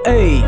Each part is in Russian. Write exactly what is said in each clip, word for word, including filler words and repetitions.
Эй,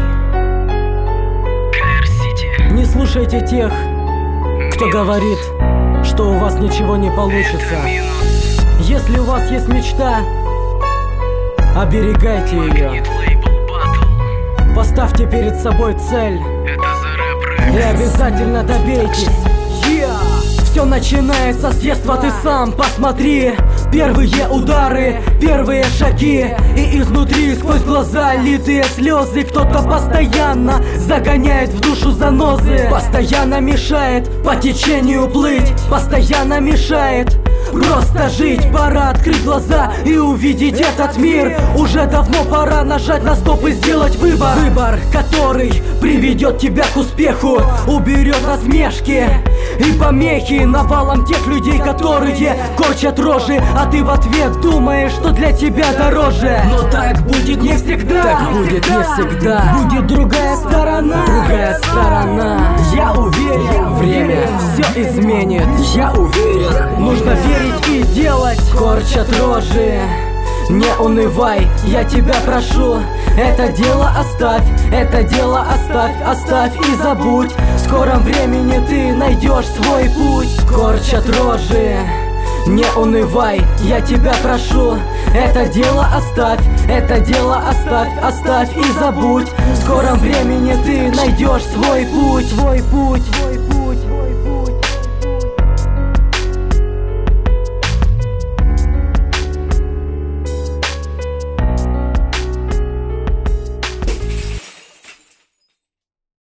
не слушайте тех, кто говорит, что у вас ничего не получится. Если у вас есть мечта, оберегайте ее. Поставьте перед собой цель и обязательно добейтесь. Yeah! Все начинается с детства, ты сам посмотри. Первые удары, первые шаги, и изнутри сквозь глаза литые слезы. Кто-то постоянно загоняет в душу занозы, постоянно мешает по течению плыть, постоянно мешает просто жить. Пора открыть глаза и увидеть этот мир. Уже давно пора нажать на стоп и сделать выбор. Выбор, который приведет тебя к успеху, уберет насмешки и помехи навалом тех людей, которые корчат рожи, а ты в ответ думаешь, что для тебя дороже. Но так будет не всегда. Так будет не всегда. Будет другая сторона. Другая сторона. Я уверен, время все изменит. Я уверен, нужно верить и делать. Корчат рожи, не унывай, я тебя прошу. Это дело оставь, это дело оставь, оставь и забудь. В скором времени ты найдешь свой путь. Корчат рожи, не унывай, я тебя прошу. Это дело оставь, это дело оставь, оставь и забудь. В скором времени ты найдешь свой путь, свой путь.